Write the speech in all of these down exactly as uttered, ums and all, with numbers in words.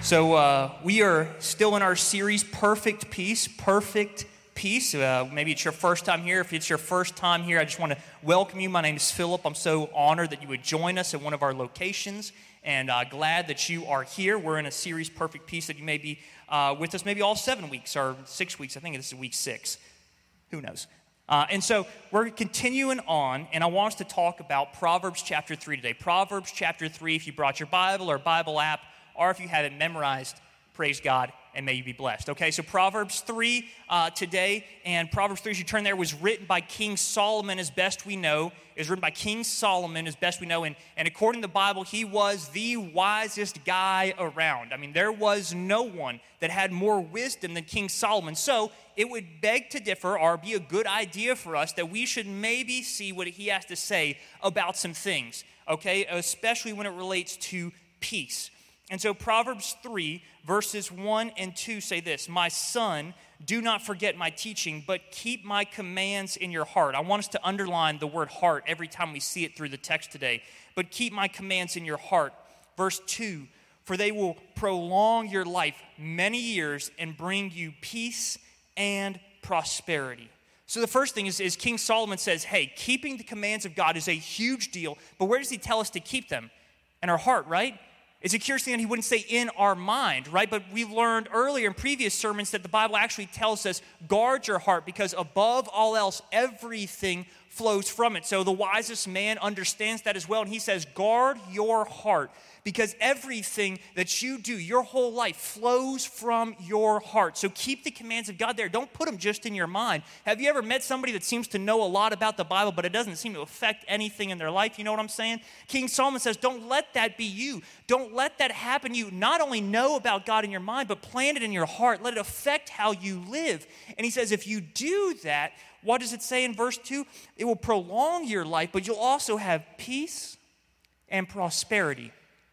So uh, we are still in our series, Perfect Peace, Perfect Peace. Uh, maybe it's your first time here. If it's your first time here, I just want to welcome you. My name is Philip. I'm so honored that you would join us at one of our locations, and uh, glad that you are here. We're in a series, Perfect Peace, that you may be uh, with us maybe all seven weeks or six weeks. I think this is week six. Who knows? Uh, and so we're continuing on, and I want us to talk about Proverbs chapter three today. Proverbs chapter three, if you brought your Bible or Bible app, or if you have it memorized, praise God, and may you be blessed. Okay, so Proverbs three uh, today, and Proverbs three, as you turn there, was written by King Solomon, as best we know. It was written by King Solomon, as best we know, and, and according to the Bible, he was the wisest guy around. I mean, there was no one that had more wisdom than King Solomon. So it would beg to differ, or be a good idea for us, that we should maybe see what he has to say about some things, okay, especially when it relates to peace. And so Proverbs three, verses one and two say this: "My son, do not forget my teaching, but keep my commands in your heart." I want us to underline the word heart every time we see it through the text today. "But keep my commands in your heart." Verse two, "For they will prolong your life many years and bring you peace and prosperity." So the first thing is, is King Solomon says, hey, keeping the commands of God is a huge deal, but where does he tell us to keep them? In our heart, right? It's a curious thing that he wouldn't say in our mind, right? But we learned earlier in previous sermons that the Bible actually tells us, guard your heart, because above all else, everything flows from it. So the wisest man understands that as well, and he says, guard your heart, because everything that you do, your whole life, flows from your heart. So keep the commands of God there. Don't put them just in your mind. Have you ever met somebody that seems to know a lot about the Bible, but it doesn't seem to affect anything in their life? You know what I'm saying? King Solomon says, don't let that be you. Don't let that happen to you. Not only know about God in your mind, but plant it in your heart. Let it affect how you live. And he says, if you do that, what does it say in verse two? It will prolong your life, but you'll also have peace and prosperity.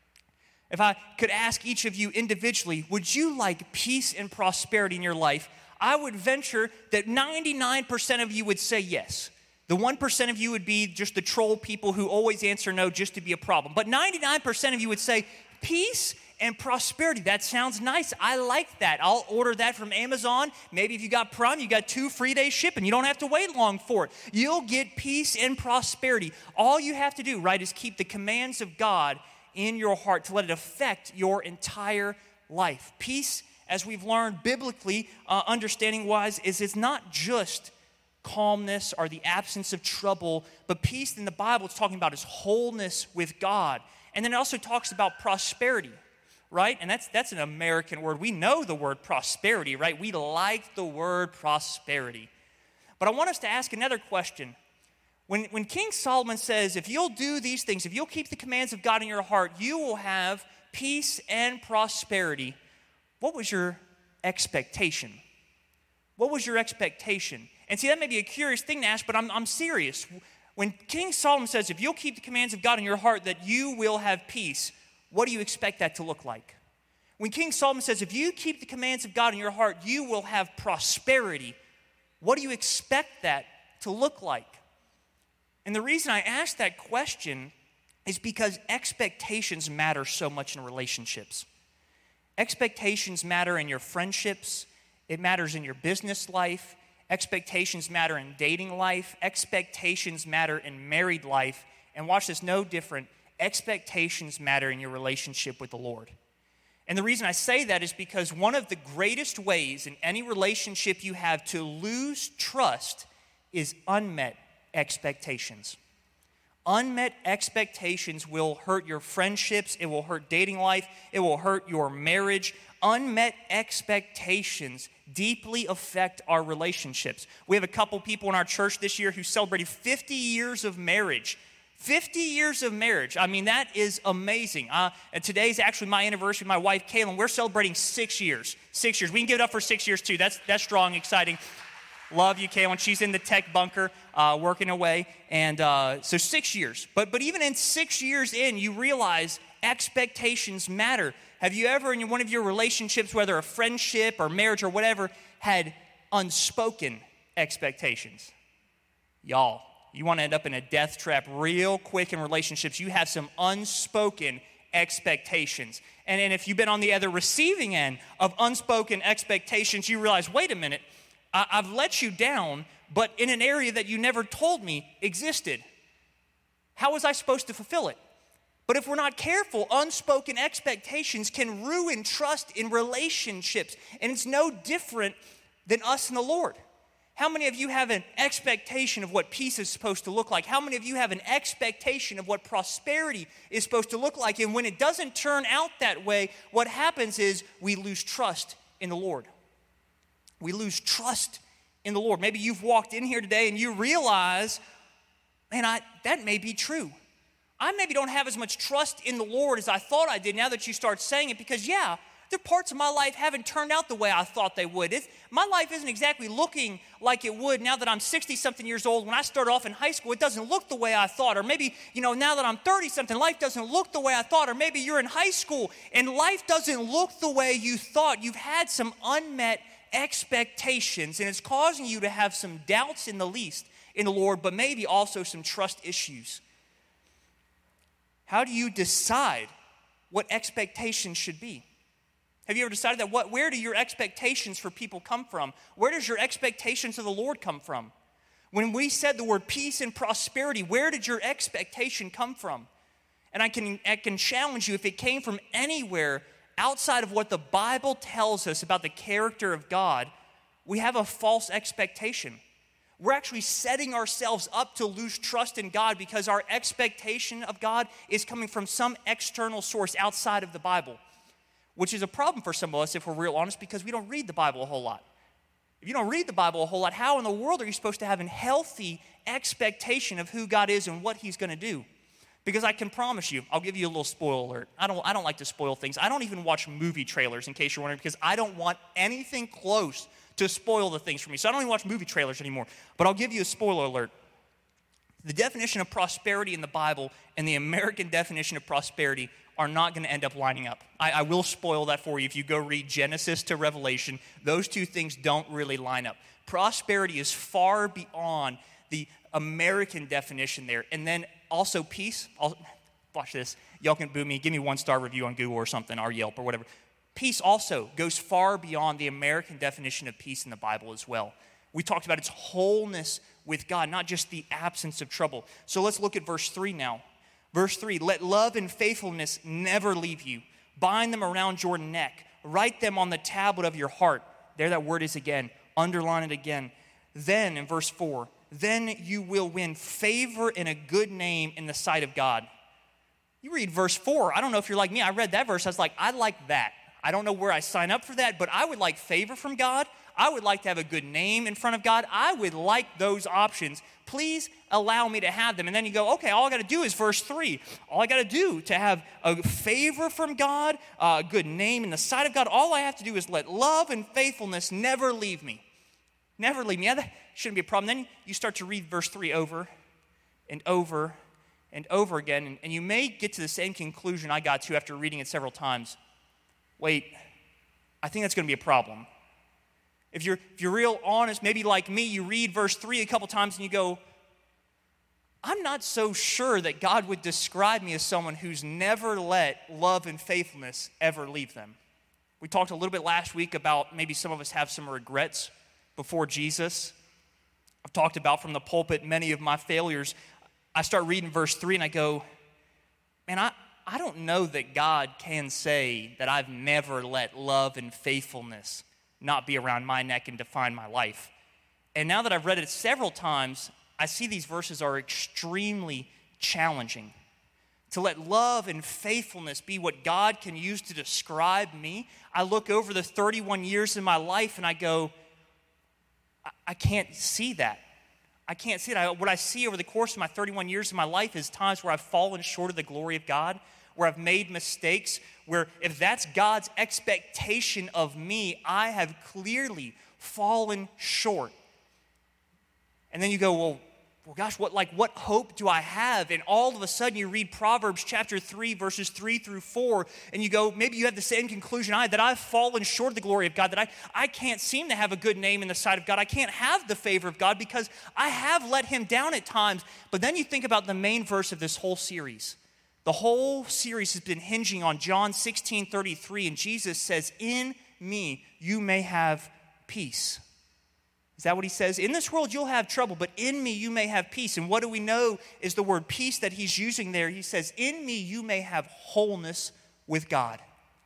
If I could ask each of you individually, would you like peace and prosperity in your life? I would venture that ninety-nine percent of you would say yes. The one percent of you would be just the troll people who always answer no just to be a problem. But ninety-nine percent of you would say peace and prosperity. That sounds nice. I like that. I'll order that from Amazon. Maybe if you got Prime, you got two free days shipping. You don't have to wait long for it. You'll get peace and prosperity. All you have to do, right, is keep the commands of God in your heart to let it affect your entire life. Peace, as we've learned biblically, uh, understanding-wise, is it's not just calmness or the absence of trouble, but peace in the Bible, it's talking about is wholeness with God. And then it also talks about prosperity, right? And that's that's an American word. We know the word prosperity, right? We like the word prosperity. But I want us to ask another question. When, when King Solomon says, if you'll do these things, if you'll keep the commands of God in your heart, you will have peace and prosperity, what was your expectation? What was your expectation? And see, that may be a curious thing to ask, but I'm, I'm serious. When King Solomon says, if you'll keep the commands of God in your heart, that you will have peace, what do you expect that to look like? When King Solomon says, if you keep the commands of God in your heart, you will have prosperity, what do you expect that to look like? And the reason I ask that question is because expectations matter so much in relationships. Expectations matter in your friendships. It matters in your business life. Expectations matter in dating life. Expectations matter in married life. And watch this, no different. Expectations matter in your relationship with the Lord. And the reason I say that is because one of the greatest ways in any relationship you have to lose trust is unmet expectations. Unmet expectations will hurt your friendships. It will hurt dating life. It will hurt your marriage. Unmet expectations deeply affect our relationships. We have a couple people in our church this year who celebrated fifty years of marriage. fifty years of marriage. I mean, that is amazing. Uh, and today's actually my anniversary with my wife, Kaylin. We're celebrating six years. Six years. We can give it up for six years, too. That's, that's strong, exciting. Love you, Kaylin. She's in the tech bunker uh, working away. And uh, so six years. But but even in six years in, you realize expectations matter. Have you ever in one of your relationships, whether a friendship or marriage or whatever, had unspoken expectations? Y'all, you want to end up in a death trap real quick in relationships. You have some unspoken expectations. And, and if you've been on the other receiving end of unspoken expectations, you realize, wait a minute, I, I've let you down, but in an area that you never told me existed. How was I supposed to fulfill it? But if we're not careful, unspoken expectations can ruin trust in relationships. And it's no different than us and the Lord. How many of you have an expectation of what peace is supposed to look like? How many of you have an expectation of what prosperity is supposed to look like? And when it doesn't turn out that way, what happens is we lose trust in the Lord. We lose trust in the Lord. Maybe you've walked in here today and you realize, man, I, that may be true. I maybe don't have as much trust in the Lord as I thought I did now that you start saying it, because yeah, there are parts of my life haven't turned out the way I thought they would. It's, my life isn't exactly looking like it would now that I'm sixty-something years old. When I started off in high school, it doesn't look the way I thought. Or maybe, you know, now that I'm thirty-something, life doesn't look the way I thought. Or maybe you're in high school and life doesn't look the way you thought. You've had some unmet expectations, and it's causing you to have some doubts in the least in the Lord, but maybe also some trust issues. How do you decide what expectations should be? Have you ever decided that? What, where do your expectations for people come from? Where does your expectations of the Lord come from? When we said the word peace and prosperity, where did your expectation come from? And I can, I can challenge you, if it came from anywhere outside of what the Bible tells us about the character of God, we have a false expectation. We're actually setting ourselves up to lose trust in God because our expectation of God is coming from some external source outside of the Bible, which is a problem for some of us if we're real honest, because we don't read the Bible a whole lot. If you don't read the Bible a whole lot, how in the world are you supposed to have a healthy expectation of who God is and what He's going to do? Because I can promise you, I'll give you a little spoiler alert. I don't, I don't like to spoil things. I don't even watch movie trailers, in case you're wondering, because I don't want anything close to spoil the things for me. So I don't even watch movie trailers anymore. But I'll give you a spoiler alert. The definition of prosperity in the Bible and the American definition of prosperity are not going to end up lining up. I, I will spoil that for you. If you go read Genesis to Revelation, those two things don't really line up. Prosperity is far beyond the American definition there. And then also peace. I'll, watch this. Y'all can boo me. Give me one star review on Google or something, or Yelp or whatever. Peace also goes far beyond the American definition of peace in the Bible as well. We talked about its wholeness with God, not just the absence of trouble. So let's look at verse three now. Verse three, let love and faithfulness never leave you. Bind them around your neck. Write them on the tablet of your heart. There that word is again. Underline it again. Then, in verse four, then you will win favor and a good name in the sight of God. You read verse four. I don't know if you're like me. I read that verse. I was like, I like that. I don't know where I sign up for that, but I would like favor from God. I would like to have a good name in front of God. I would like those options. Please allow me to have them. And then you go, okay, all I got to do is verse three. All I got to do to have a favor from God, a good name in the sight of God, all I have to do is let love and faithfulness never leave me. Never leave me. Yeah, that shouldn't be a problem. Then you start to read verse three over and over and over again, and, and you may get to the same conclusion I got to after reading it several times. Wait, I think that's going to be a problem. If you're, if you're real honest, maybe like me, you read verse three a couple times and you go, I'm not so sure that God would describe me as someone who's never let love and faithfulness ever leave them. We talked a little bit last week about maybe some of us have some regrets before Jesus. I've talked about from the pulpit many of my failures. I start reading verse three and I go, man, I, I don't know that God can say that I've never let love and faithfulness not be around my neck and define my life. And now that I've read it several times, I see these verses are extremely challenging. To let love and faithfulness be what God can use to describe me, I look over the thirty-one years in my life and I go, I, I can't see that. I can't see it. I, what I see over the course of my thirty-one years of my life is times where I've fallen short of the glory of God, where I've made mistakes, where if that's God's expectation of me, I have clearly fallen short. And then you go, well, well, gosh, what like what hope do I have? And all of a sudden you read Proverbs chapter three, verses three through four, and you go, maybe you have the same conclusion I, that I've fallen short of the glory of God, that I, I can't seem to have a good name in the sight of God. I can't have the favor of God because I have let him down at times. But then you think about the main verse of this whole series, The whole series has been hinging on John sixteen thirty-three, and Jesus says, in me you may have peace. Is that what he says? In this world you'll have trouble, but in me you may have peace. And what do we know is the word peace that he's using there. He says, in me you may have wholeness with God.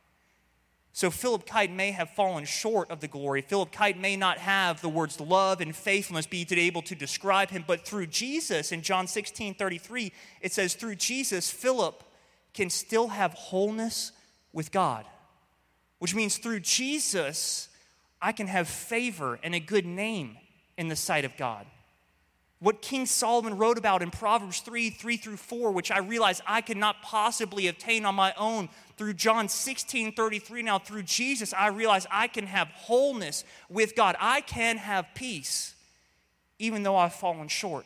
So Philip Kite may have fallen short of the glory. Philip Kite may not have the words love and faithfulness be able to describe him, but through Jesus, in John sixteen thirty-three, it says through Jesus, Philip can still have wholeness with God. Which means through Jesus, I can have favor and a good name in the sight of God. What King Solomon wrote about in Proverbs three, three through four, which I realize I could not possibly obtain on my own, through John sixteen thirty-three, now through Jesus, I realize I can have wholeness with God. I can have peace, even though I've fallen short.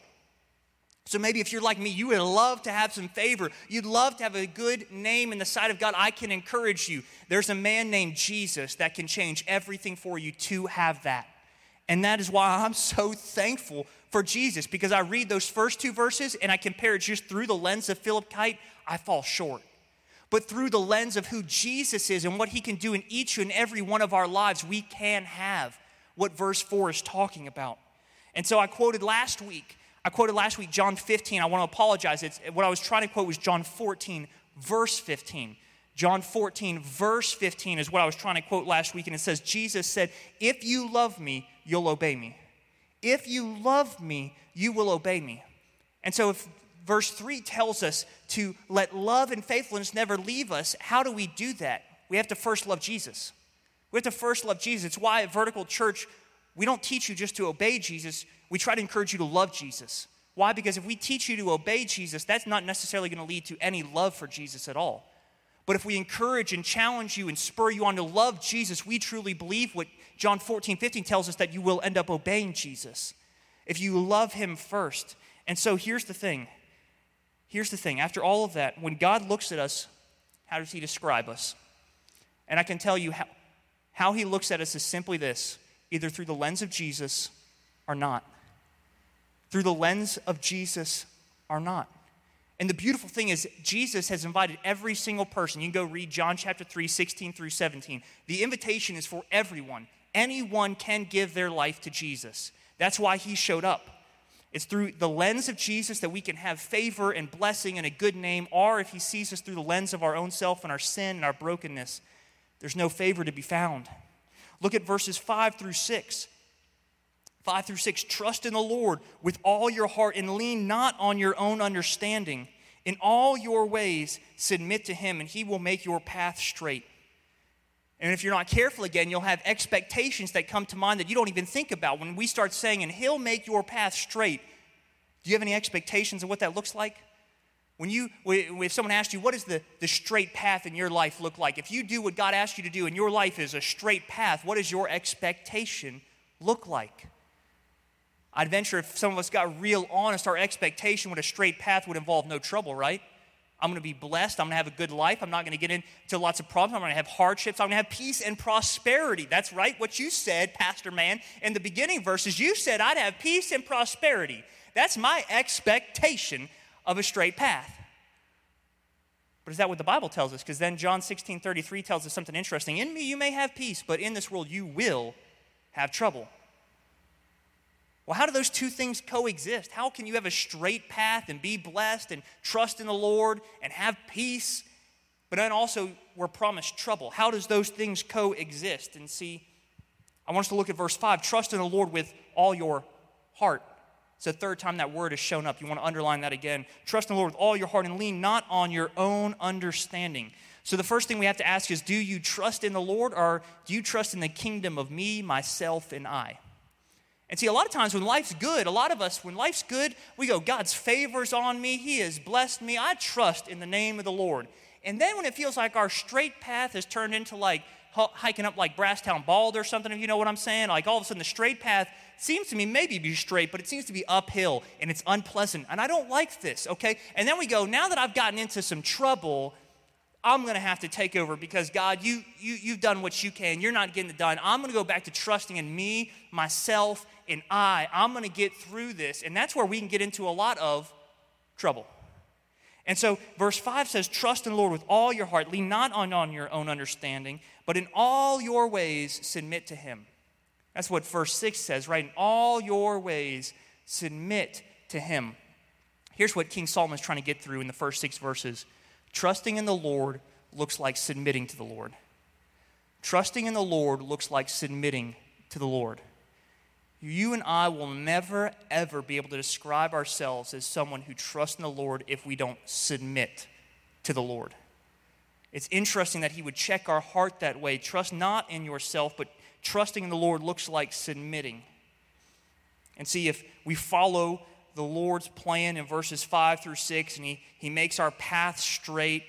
So maybe if you're like me, you would love to have some favor. You'd love to have a good name in the sight of God. I can encourage you. There's a man named Jesus that can change everything for you to have that. And that is why I'm so thankful for Jesus, because I read those first two verses and I compare it just through the lens of Philip Kite, I fall short. But through the lens of who Jesus is and what he can do in each and every one of our lives, we can have what verse four is talking about. And so I quoted last week, I quoted last week John fifteen. I want to apologize. It's, what I was trying to quote was John fourteen, verse fifteen. John fourteen, verse fifteen is what I was trying to quote last week. And it says, Jesus said, if you love me, you'll obey me. If you love me, you will obey me. And so if verse three tells us to let love and faithfulness never leave us, how do we do that? We have to first love Jesus. We have to first love Jesus. It's why at Vertical Church, we don't teach you just to obey Jesus. We try to encourage you to love Jesus. Why? Because if we teach you to obey Jesus, that's not necessarily going to lead to any love for Jesus at all. But if we encourage and challenge you and spur you on to love Jesus, we truly believe what John fourteen, fifteen tells us, that you will end up obeying Jesus if you love him first. And so here's the thing. Here's the thing. After all of that, when God looks at us, how does he describe us? And I can tell you how, how he looks at us is simply this: either through the lens of Jesus or not. Through the lens of Jesus or not. And the beautiful thing is, Jesus has invited every single person. You can go read John chapter three, sixteen through seventeen. The invitation is for everyone. Anyone can give their life to Jesus. That's why he showed up. It's through the lens of Jesus that we can have favor and blessing and a good name, or if he sees us through the lens of our own self and our sin and our brokenness, there's no favor to be found. Look at verses five through six. five through six, trust in the Lord with all your heart and lean not on your own understanding. In all your ways submit to him, and he will make your path straight. And if you're not careful again, you'll have expectations that come to mind that you don't even think about. When we start saying, and he'll make your path straight, do you have any expectations of what that looks like? When you, if someone asked you, what does the, the straight path in your life look like? If you do what God asked you to do and your life is a straight path, what does your expectation look like? I'd venture if some of us got real honest, our expectation with a straight path would involve no trouble, right? I'm going to be blessed. I'm going to have a good life. I'm not going to get into lots of problems. I'm going to have hardships. I'm going to have peace and prosperity. That's right, what you said, Pastor Man. In the beginning verses, you said I'd have peace and prosperity. That's my expectation of a straight path. But is that what the Bible tells us? Because then John sixteen thirty-three tells us something interesting. In me you may have peace, but in this world you will have trouble. Well, how do those two things coexist? How can you have a straight path and be blessed and trust in the Lord and have peace, but then also we're promised trouble? How does those things coexist? And see, I want us to look at verse five. Trust in the Lord with all your heart. It's the third time that word has shown up. You want to underline that again. Trust in the Lord with all your heart and lean not on your own understanding. So the first thing we have to ask is, do you trust in the Lord, or do you trust in the kingdom of me, myself, and I? And see, a lot of times when life's good, a lot of us, when life's good, we go, God's favor's on me. He has blessed me. I trust in the name of the Lord. And then when it feels like our straight path has turned into like hiking up like Brasstown Bald or something, if you know what I'm saying, like all of a sudden the straight path seems to me maybe be straight, but it seems to be uphill and it's unpleasant. And I don't like this, okay? And then we go, now that I've gotten into some trouble, I'm going to have to take over because, God, you, you, you've done what you can. You're not getting it done. I'm going to go back to trusting in me, myself, and I. I'm going to get through this. And that's where we can get into a lot of trouble. And so verse five says, trust in the Lord with all your heart. Lean not on, on your own understanding, but in all your ways submit to him. That's what verse six says, right? In all your ways submit to him. Here's what King Solomon is trying to get through in the first six verses. Trusting in the Lord looks like submitting to the Lord. Trusting in the Lord looks like submitting to the Lord. You and I will never, ever be able to describe ourselves as someone who trusts in the Lord if we don't submit to the Lord. It's interesting that he would check our heart that way. Trust not in yourself, but trusting in the Lord looks like submitting. And see, if we follow the Lord's plan in verses five through six, and he, he makes our path straight,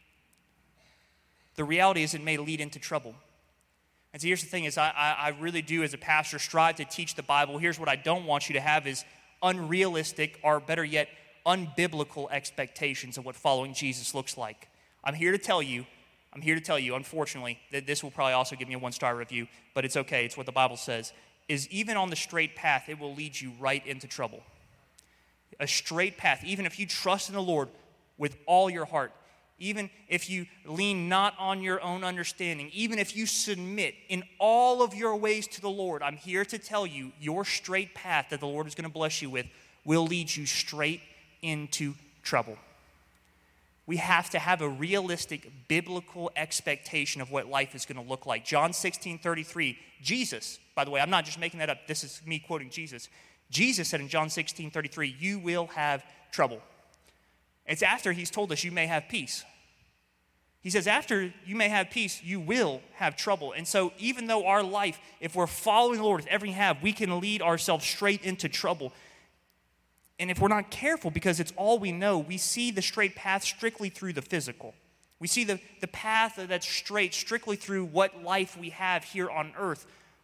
the reality is it may lead into trouble. And so here's the thing is I, I, I really do as a pastor strive to teach the Bible. Here's what I don't want you to have is unrealistic or better yet, unbiblical expectations of what following Jesus looks like. I'm here to tell you, I'm here to tell you, unfortunately, that this will probably also give me a one-star review, but it's okay, it's what the Bible says, is even on the straight path, it will lead you right into trouble. A straight path, even if you trust in the Lord with all your heart, even if you lean not on your own understanding, even if you submit in all of your ways to the Lord, I'm here to tell you, your straight path that the Lord is going to bless you with will lead you straight into trouble. We have to have a realistic biblical expectation of what life is going to look like. John sixteen thirty-three, Jesus, by the way, I'm not just making that up, this is me quoting Jesus. Jesus said in John sixteen thirty-three, you will have trouble. It's after he's told us you may have peace. He says, after you may have peace, you will have trouble. And so even though our life, if we're following the Lord with everything we have, we can lead ourselves straight into trouble. And if we're not careful, because it's all we know, we see the straight path strictly through the physical. We see the, the path that's straight strictly through what life we have here on earth.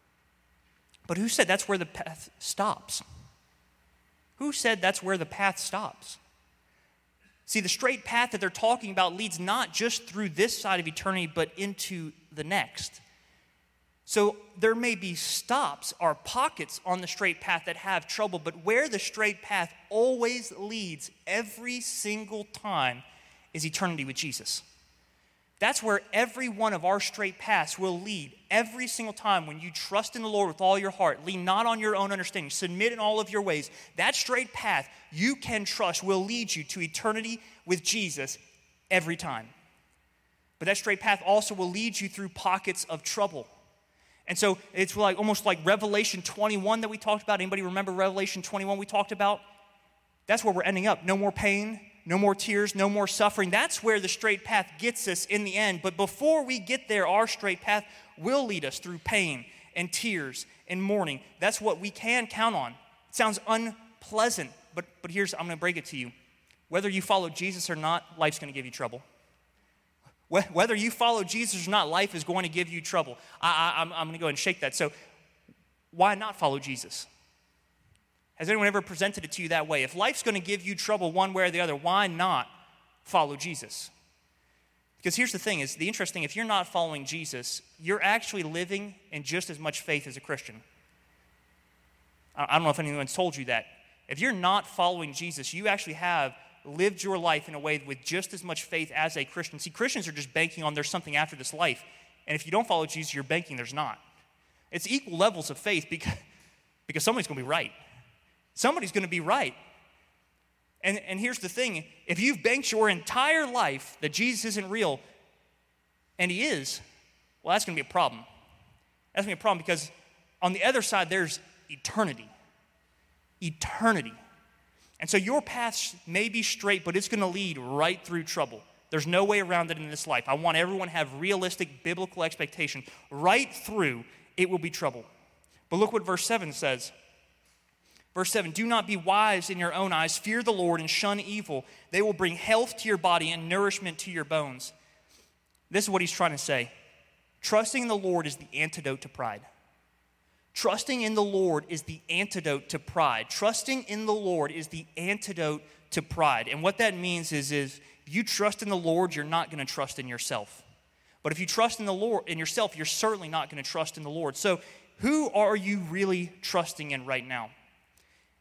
But who said that's where the path stops? Who said that's where the path stops? See, the straight path that they're talking about leads not just through this side of eternity, but into the next. So there may be stops or pockets on the straight path that have trouble, but where the straight path always leads every single time is eternity with Jesus. That's where every one of our straight paths will lead every single time when you trust in the Lord with all your heart. Lean not on your own understanding. Submit in all of your ways. That straight path you can trust will lead you to eternity with Jesus every time. But that straight path also will lead you through pockets of trouble. And so it's like almost like Revelation twenty-one that we talked about. Anybody remember Revelation twenty-one we talked about? That's where we're ending up. No more pain. No more tears, no more suffering. That's where the straight path gets us in the end. But before we get there, our straight path will lead us through pain and tears and mourning. That's what we can count on. It sounds unpleasant, but, but here's, I'm going to break it to you. Whether you follow Jesus or not, life's going to give you trouble. Whether you follow Jesus or not, life is going to give you trouble. I, I, I'm, I'm going to go ahead and shake that. So why not follow Jesus? Has anyone ever presented it to you that way? If life's going to give you trouble one way or the other, why not follow Jesus? Because here's the thing, is the interesting, if you're not following Jesus, you're actually living in just as much faith as a Christian. I don't know if anyone's told you that. If you're not following Jesus, you actually have lived your life in a way with just as much faith as a Christian. See, Christians are just banking on there's something after this life. And if you don't follow Jesus, you're banking there's not. It's equal levels of faith because, because somebody's going to be right. Somebody's going to be right. And, and here's the thing. If you've banked your entire life that Jesus isn't real, and he is, well, that's going to be a problem. That's going to be a problem because on the other side, there's eternity. Eternity. And so your path may be straight, but it's going to lead right through trouble. There's no way around it in this life. I want everyone to have realistic biblical expectation. Right through, it will be trouble. But look what verse seven says. Verse seven, do not be wise in your own eyes. Fear the Lord and shun evil. They will bring health to your body and nourishment to your bones. This is what he's trying to say. Trusting in the Lord is the antidote to pride. Trusting in the Lord is the antidote to pride. Trusting in the Lord is the antidote to pride. And what that means is, is if you trust in the Lord, you're not going to trust in yourself. But if you trust in the Lord in yourself, you're certainly not going to trust in the Lord. So who are you really trusting in right now?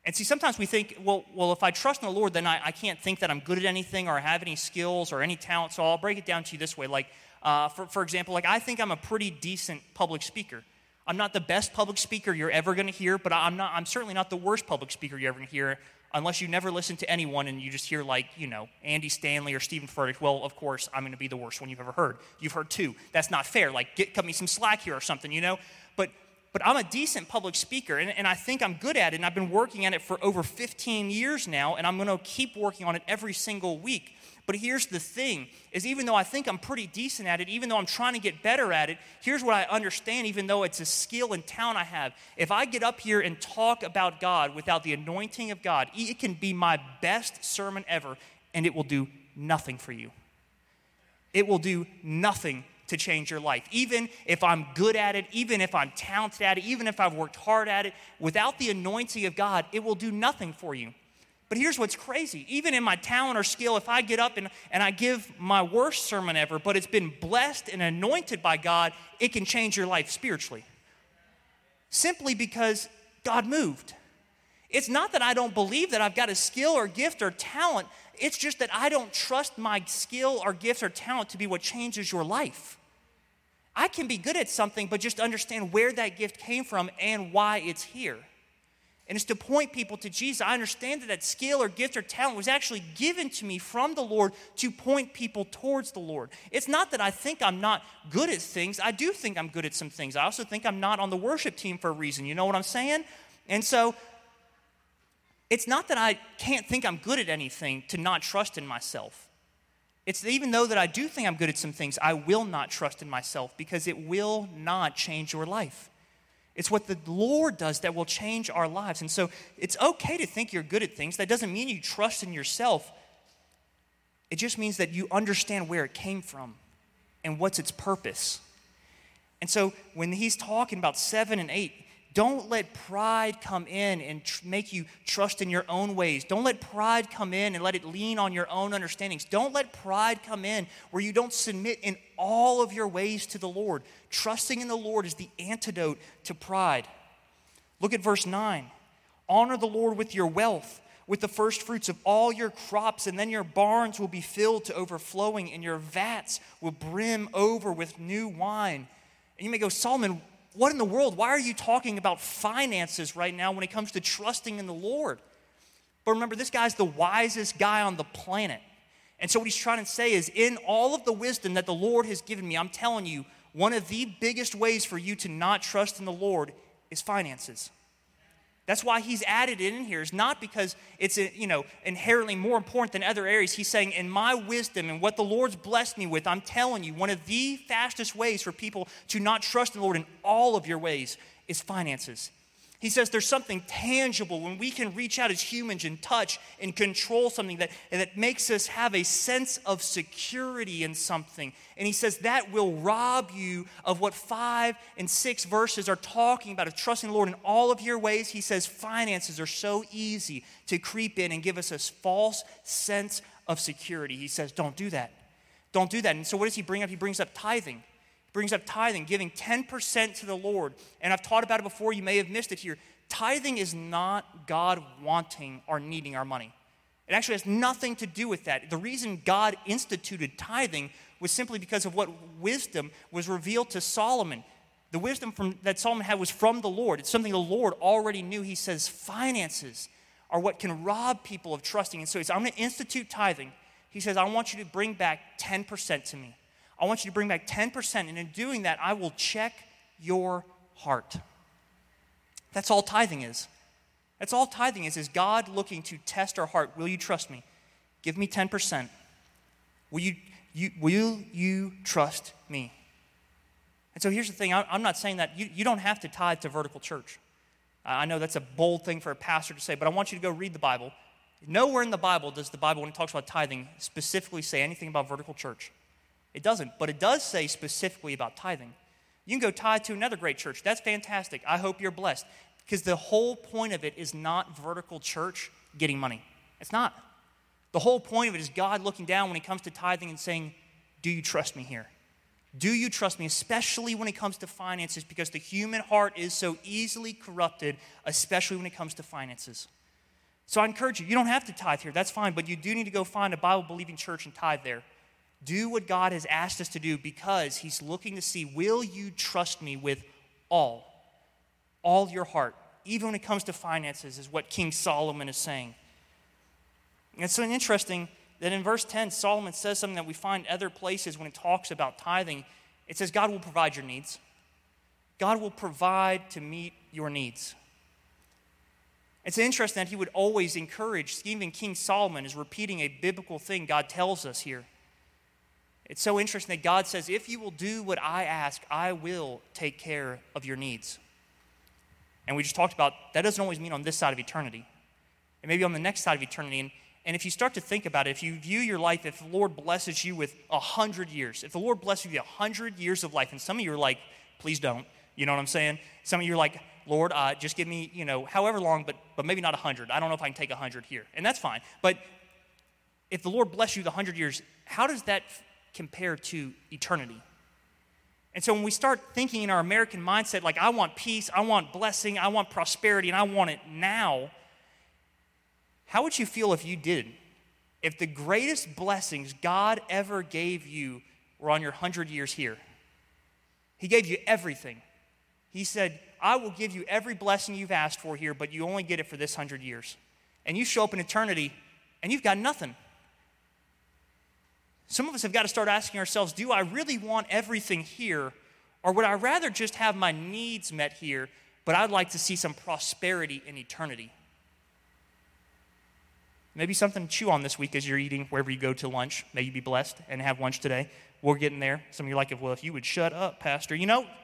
And see, sometimes we think, well, well, if I trust in the Lord, then I, I can't think that I'm good at anything or have any skills or any talent. So I'll break it down to you this way. Like, uh, for, for example, like I think I'm a pretty decent public speaker. I'm not the best public speaker you're ever going to hear, but I'm not. I'm certainly not the worst public speaker you're ever going to hear, unless you never listen to anyone and you just hear like, you know, Andy Stanley or Stephen Furtick. Well, of course, I'm going to be the worst one you've ever heard. You've heard two. That's not fair. Like, get, cut me some slack here or something, you know? But but I'm a decent public speaker, and, and I think I'm good at it, and I've been working at it for over fifteen years now, and I'm going to keep working on it every single week. But here's the thing, is even though I think I'm pretty decent at it, even though I'm trying to get better at it, here's what I understand, even though it's a skill and talent I have. If I get up here and talk about God without the anointing of God, it can be my best sermon ever, and it will do nothing for you. It will do nothing to change your life. Even if I'm good at it, even if I'm talented at it, even if I've worked hard at it, without the anointing of God, it will do nothing for you. But here's what's crazy. Even in my talent or skill, if I get up and, and I give my worst sermon ever, but it's been blessed and anointed by God, it can change your life spiritually. Simply because God moved. It's not that I don't believe that I've got a skill or gift or talent. It's just that I don't trust my skill or gift or talent to be what changes your life. I can be good at something, but just understand where that gift came from and why it's here. And it's to point people to Jesus. I understand that that skill or gift or talent was actually given to me from the Lord to point people towards the Lord. It's not that I think I'm not good at things. I do think I'm good at some things. I also think I'm not on the worship team for a reason. You know what I'm saying? And so it's not that I can't think I'm good at anything to not trust in myself. It's that even though that I do think I'm good at some things, I will not trust in myself because it will not change your life. It's what the Lord does that will change our lives. And so it's okay to think you're good at things. That doesn't mean you trust in yourself. It just means that you understand where it came from and what's its purpose. And so when he's talking about seven and eight, don't let pride come in and tr- make you trust in your own ways. Don't let pride come in and let it lean on your own understandings. Don't let pride come in where you don't submit in all of your ways to the Lord. Trusting in the Lord is the antidote to pride. Look at verse nine. Honor the Lord with your wealth, with the first fruits of all your crops, and then your barns will be filled to overflowing, and your vats will brim over with new wine. And you may go, Solomon, what in the world? Why are you talking about finances right now when it comes to trusting in the Lord? But remember, this guy's the wisest guy on the planet. And so what he's trying to say is, in all of the wisdom that the Lord has given me, I'm telling you, one of the biggest ways for you to not trust in the Lord is finances. That's why he's added it in here. It's not because it's, you know, inherently more important than other areas. He's saying, in my wisdom and what the Lord's blessed me with, I'm telling you, one of the fastest ways for people to not trust in the Lord in all of your ways is finances. He says there's something tangible when we can reach out as humans and touch and control something that, that makes us have a sense of security in something. And he says that will rob you of what five and six verses are talking about, of trusting the Lord in all of your ways. He says finances are so easy to creep in and give us a false sense of security. He says don't do that. Don't do that. And so what does he bring up? He brings up tithing. Brings up tithing, giving ten percent to the Lord. And I've taught about it before. You may have missed it here. Tithing is not God wanting or needing our money. It actually has nothing to do with that. The reason God instituted tithing was simply because of what wisdom was revealed to Solomon. The wisdom from, that Solomon had was from the Lord. It's something the Lord already knew. He says finances are what can rob people of trusting. And so he says, I'm going to institute tithing. He says, I want you to bring back ten percent to me. I want you to bring back ten percent, and in doing that, I will check your heart. That's all tithing is. That's all tithing is, is God looking to test our heart. Will you trust me? Give me ten percent. Will you, you, will you trust me? And so here's the thing. I'm not saying that you, you don't have to tithe to Vertical Church. I know that's a bold thing for a pastor to say, but I want you to go read the Bible. Nowhere in the Bible does the Bible, when it talks about tithing, specifically say anything about Vertical Church. It doesn't, but it does say specifically about tithing. You can go tithe to another great church. That's fantastic. I hope you're blessed. Because the whole point of it is not Vertical Church getting money. It's not. The whole point of it is God looking down when it comes to tithing and saying, do you trust me here? Do you trust me, especially when it comes to finances, because the human heart is so easily corrupted, especially when it comes to finances. So I encourage you, you don't have to tithe here, that's fine, but you do need to go find a Bible-believing church and tithe there. Do what God has asked us to do because he's looking to see, will you trust me with all, all your heart, even when it comes to finances, is what King Solomon is saying. And it's so interesting that in verse ten, Solomon says something that we find other places when it talks about tithing. It says God will provide your needs. God will provide to meet your needs. It's interesting that he would always encourage, even King Solomon is repeating a biblical thing God tells us here. It's so interesting that God says, if you will do what I ask, I will take care of your needs. And we just talked about, that doesn't always mean on this side of eternity. It may be on the next side of eternity. And, and if you start to think about it, if you view your life, if the Lord blesses you with a hundred years, if the Lord blesses you with a hundred years of life, and some of you are like, please don't, you know what I'm saying? Some of you are like, Lord, uh, just give me, you know, however long, but but maybe not a hundred. I don't know if I can take a hundred here. And that's fine. But if the Lord bless you with a hundred years, how does that compare to eternity? And so when we start thinking in our American mindset, like I want peace, I want blessing, I want prosperity, and I want it now, how would you feel if you did? If the greatest blessings God ever gave you were on your hundred years here? He gave you everything. He said, I will give you every blessing you've asked for here, but you only get it for this hundred years. And you show up in eternity, and you've got nothing. Some of us have got to start asking ourselves, do I really want everything here, or would I rather just have my needs met here, but I'd like to see some prosperity in eternity? Maybe something to chew on this week as you're eating wherever you go to lunch. May you be blessed and have lunch today. We're getting there. Some of you are like, well, if you would shut up, Pastor. You know,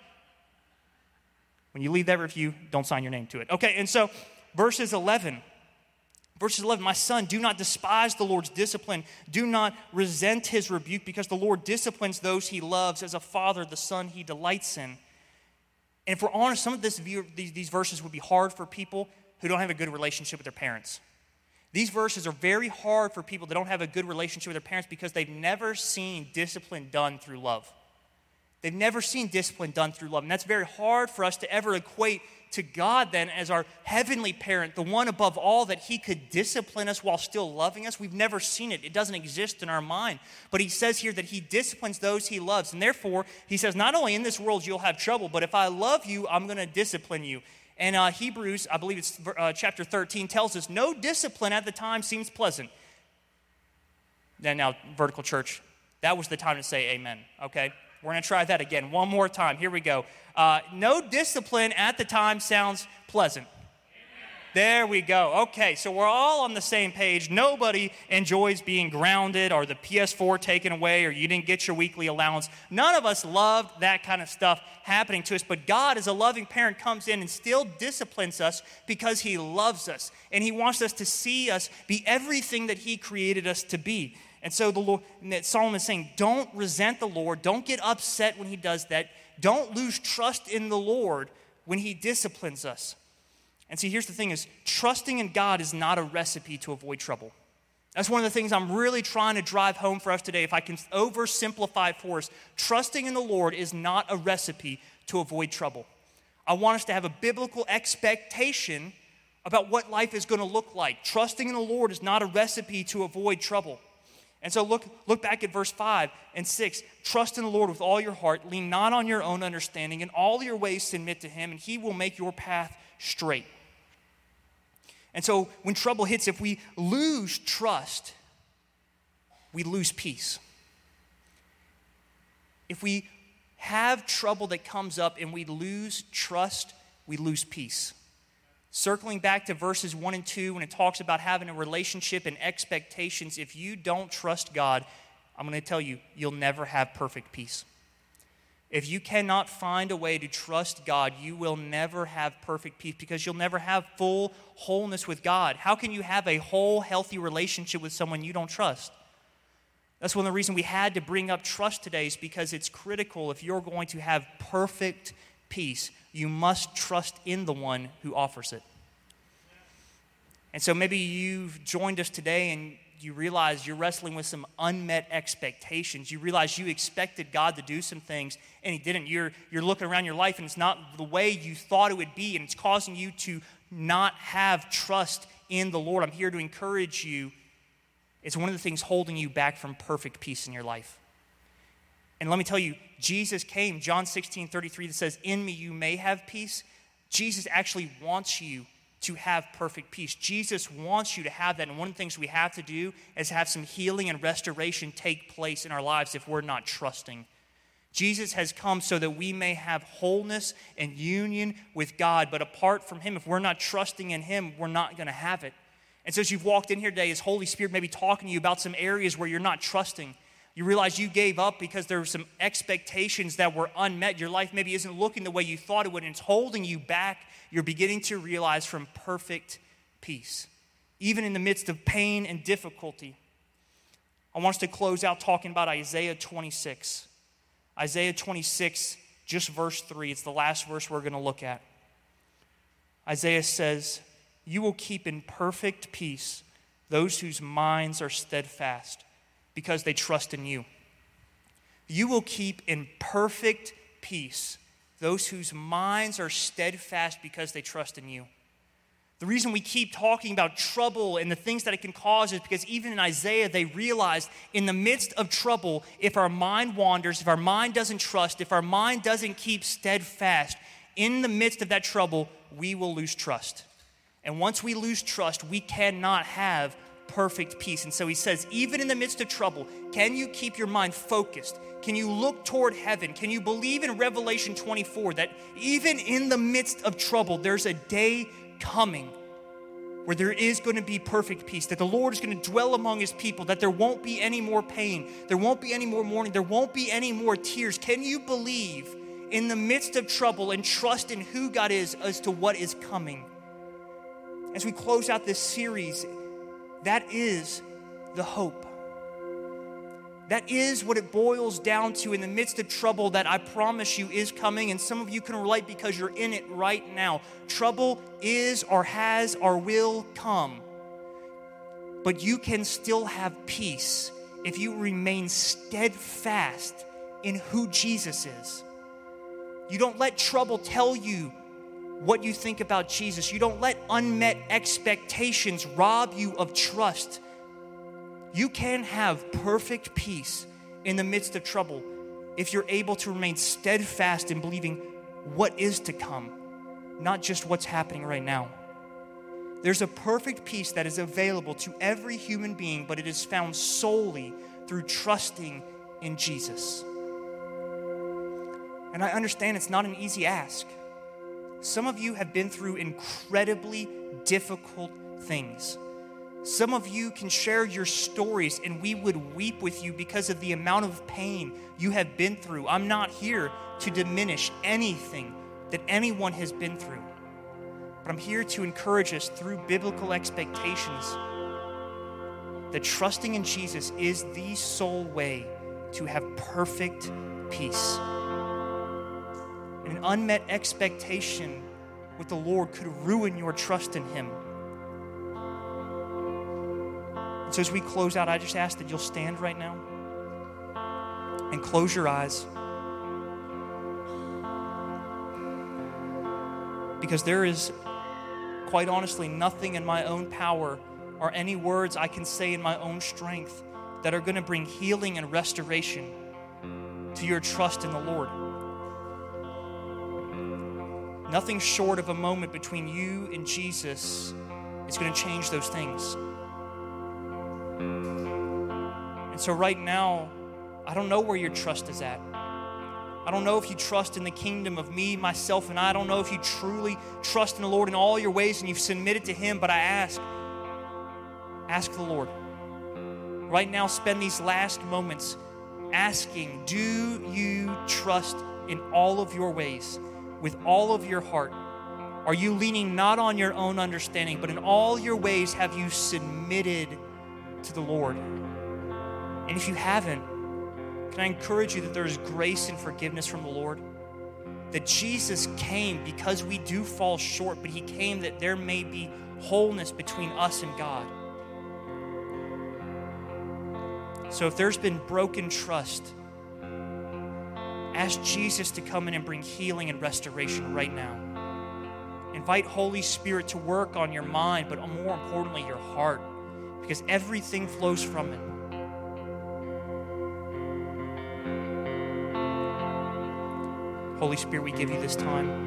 when you leave that review, don't sign your name to it. Okay, and so verses eleven. Verses eleven, my son, do not despise the Lord's discipline. Do not resent his rebuke, because the Lord disciplines those he loves as a father the son he delights in. And if we're honest, some of this view, these, these verses would be hard for people who don't have a good relationship with their parents. These verses are very hard for people that don't have a good relationship with their parents because they've never seen discipline done through love. They've never seen discipline done through love. And that's very hard for us to ever equate to God then as our heavenly parent, the one above all, that he could discipline us while still loving us. We've never seen it. It doesn't exist in our mind. But he says here that he disciplines those he loves. And therefore, he says, not only in this world you'll have trouble, but if I love you, I'm going to discipline you. And uh, Hebrews, I believe it's uh, chapter thirteen, tells us no discipline at the time seems pleasant. Then now, Vertical Church, that was the time to say amen, okay? We're going to try that again one more time. Here we go. Uh, no discipline at the time sounds pleasant. There we go. Okay, so we're all on the same page. Nobody enjoys being grounded or the P S four taken away or you didn't get your weekly allowance. None of us loved that kind of stuff happening to us, but God, as a loving parent, comes in and still disciplines us because he loves us, and he wants us to see us be everything that he created us to be. And so the Lord, Solomon is saying, don't resent the Lord. Don't get upset when he does that. Don't lose trust in the Lord when he disciplines us. And see, here's the thing is, trusting in God is not a recipe to avoid trouble. That's one of the things I'm really trying to drive home for us today. If I can oversimplify it for us, trusting in the Lord is not a recipe to avoid trouble. I want us to have a biblical expectation about what life is going to look like. Trusting in the Lord is not a recipe to avoid trouble. And so look, look back at verse five and six. Trust in the Lord with all your heart. Lean not on your own understanding. In all your ways submit to him, and he will make your path straight. And so when trouble hits, if we lose trust, we lose peace. If we have trouble that comes up and we lose trust, we lose peace. Circling back to verses one and two, when it talks about having a relationship and expectations, if you don't trust God, I'm going to tell you, you'll never have perfect peace. If you cannot find a way to trust God, you will never have perfect peace because you'll never have full wholeness with God. How can you have a whole, healthy relationship with someone you don't trust? That's one of the reasons we had to bring up trust today, is because it's critical. If you're going to have perfect peace, you must trust in the one who offers it. And so maybe you've joined us today and you realize you're wrestling with some unmet expectations. You realize you expected God to do some things and he didn't. You're, you're looking around your life and it's not the way you thought it would be, and it's causing you to not have trust in the Lord, I'm here to encourage you. It's one of the things holding you back from perfect peace in your life. And let me tell you, Jesus came, John sixteen thirty-three, that says, in me you may have peace. Jesus actually wants you to have perfect peace. Jesus wants you to have that. And one of the things we have to do is have some healing and restoration take place in our lives if we're not trusting. Jesus has come so that we may have wholeness and union with God. But apart from him, if we're not trusting in him, we're not going to have it. And so as you've walked in here today, as Holy Spirit may be talking to you about some areas where you're not trusting, you realize you gave up because there were some expectations that were unmet. Your life maybe isn't looking the way you thought it would, and it's holding you back. You're beginning to realize from perfect peace, even in the midst of pain and difficulty. I want us to close out talking about Isaiah twenty-six. Isaiah twenty-six, just verse three. It's the last verse we're going to look at. Isaiah says, you will keep in perfect peace those whose minds are steadfast, because they trust in you. You will keep in perfect peace those whose minds are steadfast because they trust in you. The reason we keep talking about trouble and the things that it can cause is because even in Isaiah, they realized in the midst of trouble, if our mind wanders, if our mind doesn't trust, if our mind doesn't keep steadfast, in the midst of that trouble, we will lose trust. And once we lose trust, we cannot have perfect peace. And so he says, even in the midst of trouble, can you keep your mind focused? Can you look toward heaven? Can you believe in Revelation twenty-four that even in the midst of trouble, there's a day coming where there is going to be perfect peace, that the Lord is going to dwell among his people, that there won't be any more pain, there won't be any more mourning, there won't be any more tears. Can you believe in the midst of trouble and trust in who God is as to what is coming? As we close out this series, that is the hope. That is what it boils down to in the midst of trouble that I promise you is coming, and some of you can relate because you're in it right now. Trouble is or has or will come, but you can still have peace if you remain steadfast in who Jesus is. You don't let trouble tell you what you think about Jesus. You don't let unmet expectations rob you of trust. You can have perfect peace in the midst of trouble if you're able to remain steadfast in believing what is to come, not just what's happening right now. There's a perfect peace that is available to every human being, but it is found solely through trusting in Jesus. And I understand it's not an easy ask. Some of you have been through incredibly difficult things. Some of you can share your stories and we would weep with you because of the amount of pain you have been through. I'm not here to diminish anything that anyone has been through, but I'm here to encourage us through biblical expectations that trusting in Jesus is the sole way to have perfect peace. An unmet expectation with the Lord could ruin your trust in him. And so as we close out, I just ask that you'll stand right now and close your eyes, because there is, quite honestly, nothing in my own power or any words I can say in my own strength that are going to bring healing and restoration to your trust in the Lord. Nothing short of a moment between you and Jesus is going to change those things. And so right now, I don't know where your trust is at. I don't know if you trust in the kingdom of me, myself, and I. I don't know if you truly trust in the Lord in all your ways and you've submitted to him, but I ask, ask the Lord. Right now, spend these last moments asking, do you trust in all of your ways? With all of your heart? Are you leaning not on your own understanding, but in all your ways have you submitted to the Lord? And if you haven't, can I encourage you that there is grace and forgiveness from the Lord? That Jesus came because we do fall short, but he came that there may be wholeness between us and God. So if there's been broken trust, ask Jesus to come in and bring healing and restoration right now. Invite Holy Spirit to work on your mind, but more importantly, your heart, because everything flows from it. Holy Spirit, we give you this time.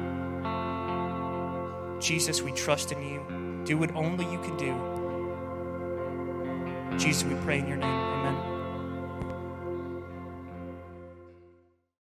Jesus, we trust in you. Do what only you can do. Jesus, we pray in your name. Amen.